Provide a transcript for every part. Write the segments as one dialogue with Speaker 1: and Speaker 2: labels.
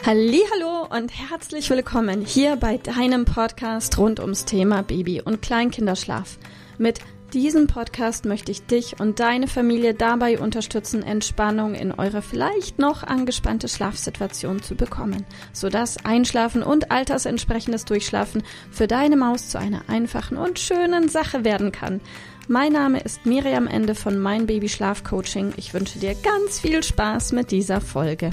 Speaker 1: Hallihallo und herzlich willkommen hier bei deinem Podcast rund ums Thema Baby- und Kleinkinderschlaf. Mit diesem Podcast möchte ich dich und deine Familie dabei unterstützen, Entspannung in eure vielleicht noch angespannte Schlafsituation zu bekommen, sodass Einschlafen und altersentsprechendes Durchschlafen für deine Maus zu einer einfachen und schönen Sache werden kann. Mein Name ist Miriam Ende von Mein Baby Schlaf Coaching. Ich wünsche dir ganz viel Spaß mit dieser Folge.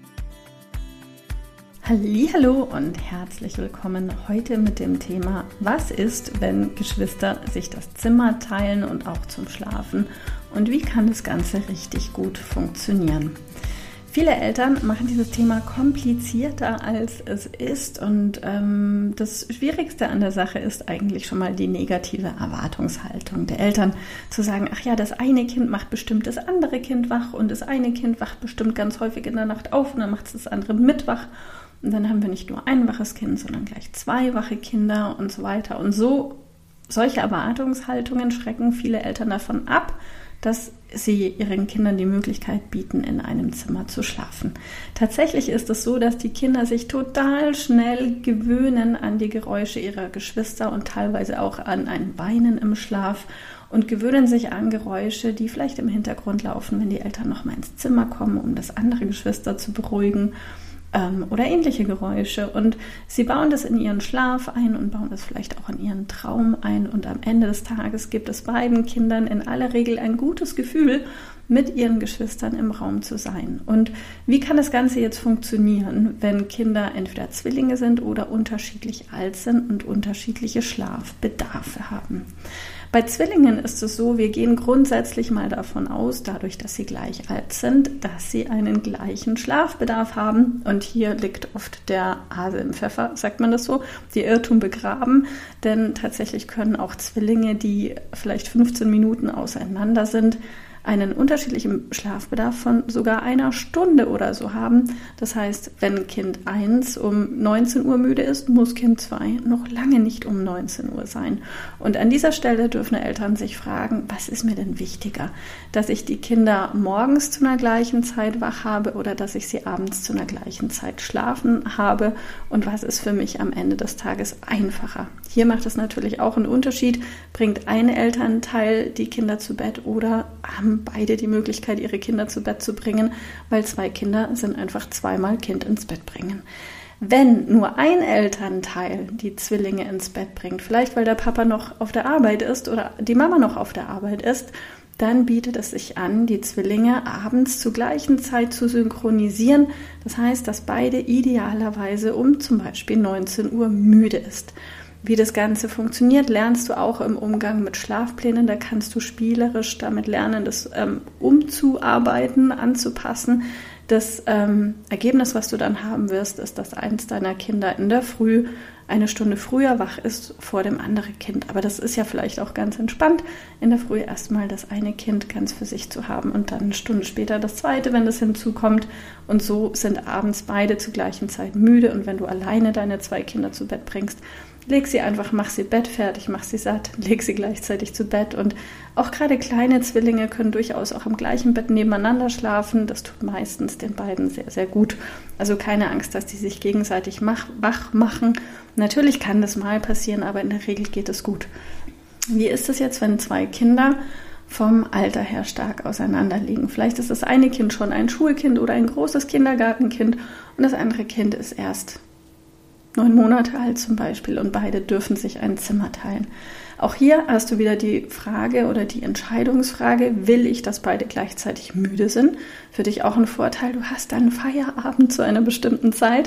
Speaker 1: Hallihallo und herzlich willkommen heute mit dem Thema: Was ist, wenn Geschwister sich das Zimmer teilen und auch zum Schlafen, und wie kann das Ganze richtig gut funktionieren? Viele Eltern machen dieses Thema komplizierter, als es ist, und das Schwierigste an der Sache ist eigentlich schon mal die negative Erwartungshaltung der Eltern, zu sagen, ach ja, das eine Kind macht bestimmt das andere Kind wach und das eine Kind wacht bestimmt ganz häufig in der Nacht auf und dann macht es das andere mit wach. Und dann haben wir nicht nur ein waches Kind, sondern gleich 2 wache Kinder und so weiter. Und solche Erwartungshaltungen schrecken viele Eltern davon ab, dass sie ihren Kindern die Möglichkeit bieten, in einem Zimmer zu schlafen. Tatsächlich ist es so, dass die Kinder sich total schnell gewöhnen an die Geräusche ihrer Geschwister und teilweise auch an ein Weinen im Schlaf und gewöhnen sich an Geräusche, die vielleicht im Hintergrund laufen, wenn die Eltern noch mal ins Zimmer kommen, um das andere Geschwister zu beruhigen. Oder ähnliche Geräusche, und sie bauen das in ihren Schlaf ein und bauen das vielleicht auch in ihren Traum ein, und am Ende des Tages gibt es beiden Kindern in aller Regel ein gutes Gefühl, mit ihren Geschwistern im Raum zu sein. Und wie kann das Ganze jetzt funktionieren, wenn Kinder entweder Zwillinge sind oder unterschiedlich alt sind und unterschiedliche Schlafbedarfe haben? Bei Zwillingen ist es so, wir gehen grundsätzlich mal davon aus, dadurch, dass sie gleich alt sind, dass sie einen gleichen Schlafbedarf haben. Und hier liegt oft der Hase im Pfeffer, sagt man das so, die Irrtum begraben. Denn tatsächlich können auch Zwillinge, die vielleicht 15 Minuten auseinander sind, einen unterschiedlichen Schlafbedarf von sogar einer Stunde oder so haben. Das heißt, wenn Kind 1 um 19 Uhr müde ist, muss Kind 2 noch lange nicht um 19 Uhr sein. Und an dieser Stelle dürfen Eltern sich fragen, was ist mir denn wichtiger? Dass ich die Kinder morgens zu einer gleichen Zeit wach habe oder dass ich sie abends zu einer gleichen Zeit schlafen habe? Und was ist für mich am Ende des Tages einfacher? Hier macht es natürlich auch einen Unterschied. Bringt ein Elternteil die Kinder zu Bett oder haben beide die Möglichkeit, ihre Kinder zu Bett zu bringen, weil 2 Kinder sind einfach 2-mal Kind ins Bett bringen. Wenn nur ein Elternteil die Zwillinge ins Bett bringt, vielleicht weil der Papa noch auf der Arbeit ist oder die Mama noch auf der Arbeit ist, dann bietet es sich an, die Zwillinge abends zur gleichen Zeit zu synchronisieren. Das heißt, dass beide idealerweise um zum Beispiel 19 Uhr müde ist. Wie das Ganze funktioniert, lernst du auch im Umgang mit Schlafplänen. Da kannst du spielerisch damit lernen, das umzuarbeiten, anzupassen. Das Ergebnis, was du dann haben wirst, ist, dass eins deiner Kinder in der Früh 1 Stunde früher wach ist vor dem anderen Kind. Aber das ist ja vielleicht auch ganz entspannt, in der Früh erstmal das eine Kind ganz für sich zu haben und dann 1 Stunde später das zweite, wenn das hinzukommt. Und so sind abends beide zur gleichen Zeit müde. Und wenn du alleine deine 2 Kinder zu Bett bringst, leg sie einfach, mach sie bettfertig, mach sie satt, leg sie gleichzeitig zu Bett. Und auch gerade kleine Zwillinge können durchaus auch im gleichen Bett nebeneinander schlafen. Das tut meistens den beiden sehr, sehr gut. Also keine Angst, dass die sich gegenseitig wach machen. Natürlich kann das mal passieren, aber in der Regel geht es gut. Wie ist es jetzt, wenn 2 Kinder vom Alter her stark auseinander liegen? Vielleicht ist das eine Kind schon ein Schulkind oder ein großes Kindergartenkind und das andere Kind ist erst 9 Monate alt zum Beispiel, und beide dürfen sich ein Zimmer teilen. Auch hier hast du wieder die Frage oder die Entscheidungsfrage: Will ich, dass beide gleichzeitig müde sind? Für dich auch ein Vorteil, du hast dann Feierabend zu einer bestimmten Zeit.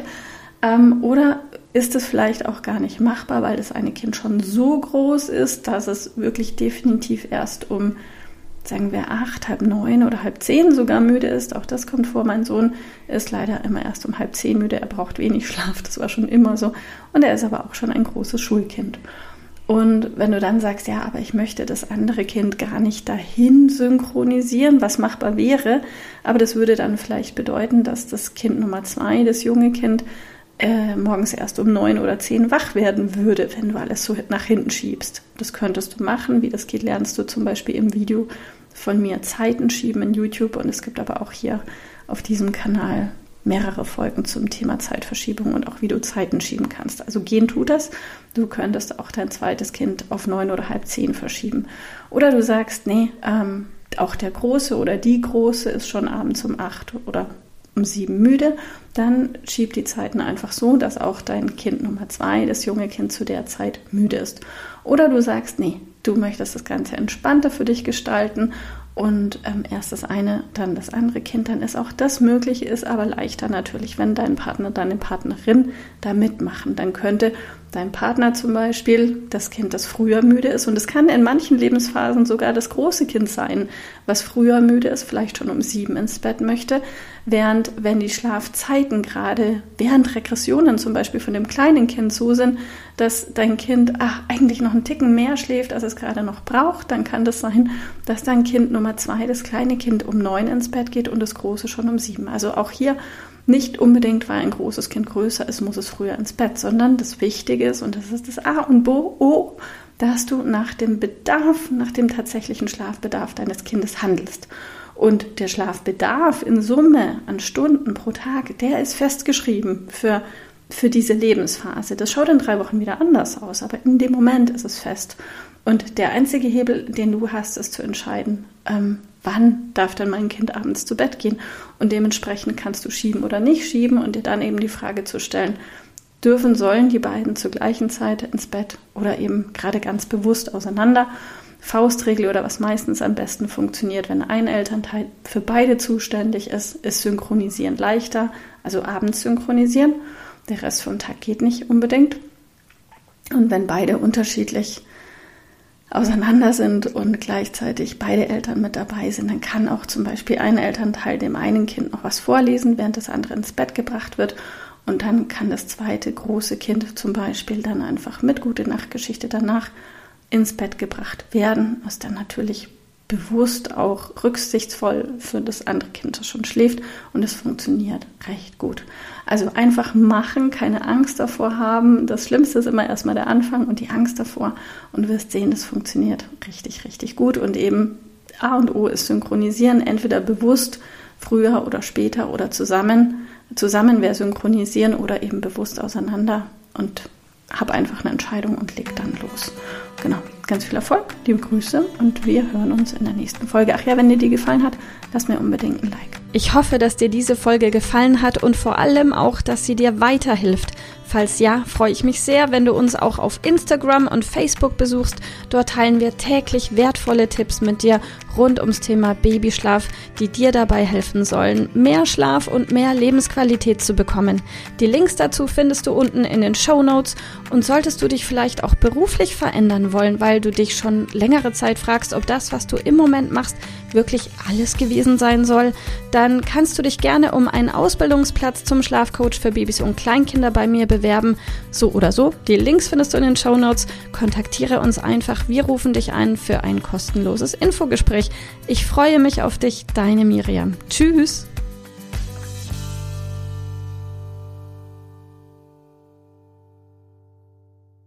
Speaker 1: Oder ist es vielleicht auch gar nicht machbar, weil das eine Kind schon so groß ist, dass es wirklich definitiv erst um, sagen wir, 8, halb 9 oder halb 10 sogar müde ist. Auch das kommt vor. Mein Sohn ist leider immer erst um halb 10 müde. Er braucht wenig Schlaf. Das war schon immer so. Und er ist aber auch schon ein großes Schulkind. Und wenn du dann sagst, ja, aber ich möchte das andere Kind gar nicht dahin synchronisieren, was machbar wäre, aber das würde dann vielleicht bedeuten, dass das Kind Nummer 2, das junge Kind, morgens erst um 9 oder 10 wach werden würde, wenn du alles so nach hinten schiebst. Das könntest du machen. Wie das geht, lernst du zum Beispiel im Video von mir Zeiten schieben in YouTube, und es gibt aber auch hier auf diesem Kanal mehrere Folgen zum Thema Zeitverschiebung und auch wie du Zeiten schieben kannst. Also gehen tut das. Du könntest auch dein zweites Kind auf 9 oder halb 10 verschieben. Oder du sagst, nee, auch der Große oder die Große ist schon abends um 8 oder um 7 müde. Dann schieb die Zeiten einfach so, dass auch dein Kind Nummer 2, das junge Kind, zu der Zeit müde ist. Oder du sagst, nee, du möchtest das Ganze entspannter für dich gestalten und erst das eine, dann das andere Kind, dann ist auch das möglich, ist aber leichter natürlich, wenn dein Partner, deine Partnerin da mitmachen. Dann könnte dein Partner zum Beispiel das Kind, das früher müde ist, und es kann in manchen Lebensphasen sogar das große Kind sein, was früher müde ist, vielleicht schon um 7 ins Bett möchte, während wenn die Schlafzeiten gerade während Regressionen zum Beispiel von dem kleinen Kind so sind, dass dein Kind eigentlich noch einen Ticken mehr schläft, als es gerade noch braucht, dann kann das sein, dass dein Kind Nummer 2, das kleine Kind, um 9 ins Bett geht und das große schon um 7. Also auch hier nicht unbedingt, weil ein großes Kind größer ist, muss es früher ins Bett, sondern das Wichtige ist, und das ist das A und O, dass du nach dem Bedarf, nach dem tatsächlichen Schlafbedarf deines Kindes handelst. Und der Schlafbedarf in Summe an Stunden pro Tag, der ist festgeschrieben für diese Lebensphase. Das schaut in 3 Wochen wieder anders aus, aber in dem Moment ist es fest. Und der einzige Hebel, den du hast, ist zu entscheiden, wann darf denn mein Kind abends zu Bett gehen? Und dementsprechend kannst du schieben oder nicht schieben und dir dann eben die Frage zu stellen, sollen die beiden zur gleichen Zeit ins Bett oder eben gerade ganz bewusst auseinander? Faustregel oder was meistens am besten funktioniert, wenn ein Elternteil für beide zuständig ist synchronisieren leichter, also abends synchronisieren. Der Rest vom Tag geht nicht unbedingt. Und wenn beide unterschiedlich auseinander sind und gleichzeitig beide Eltern mit dabei sind, dann kann auch zum Beispiel ein Elternteil dem einen Kind noch was vorlesen, während das andere ins Bett gebracht wird. Und dann kann das zweite große Kind zum Beispiel dann einfach mit Gute-Nacht-Geschichte danach ins Bett gebracht werden, was dann natürlich bewusst auch rücksichtsvoll für das andere Kind, das schon schläft, und es funktioniert recht gut. Also einfach machen, keine Angst davor haben. Das Schlimmste ist immer erstmal der Anfang und die Angst davor, und du wirst sehen, das funktioniert richtig, richtig gut. Und eben A und O ist synchronisieren, entweder bewusst früher oder später oder zusammen wäre synchronisieren oder eben bewusst auseinander, und hab einfach eine Entscheidung und leg dann los. Genau, ganz viel Erfolg, liebe Grüße, und wir hören uns in der nächsten Folge. Ach ja, wenn dir die gefallen hat, lass mir unbedingt ein Like.
Speaker 2: Ich hoffe, dass dir diese Folge gefallen hat und vor allem auch, dass sie dir weiterhilft. Falls ja, freue ich mich sehr, wenn du uns auch auf Instagram und Facebook besuchst. Dort teilen wir täglich wertvolle Tipps mit dir rund ums Thema Babyschlaf, die dir dabei helfen sollen, mehr Schlaf und mehr Lebensqualität zu bekommen. Die Links dazu findest du unten in den Shownotes, und solltest du dich vielleicht auch beruflich verändern wollen, weil du dich schon längere Zeit fragst, ob das, was du im Moment machst, wirklich alles gewesen sein soll, dann kannst du dich gerne um einen Ausbildungsplatz zum Schlafcoach für Babys und Kleinkinder bei mir bewerben. So oder so, die Links findest du in den Shownotes. Kontaktiere uns einfach, wir rufen dich ein für ein kostenloses Infogespräch. Ich freue mich auf dich, deine Miriam. Tschüss!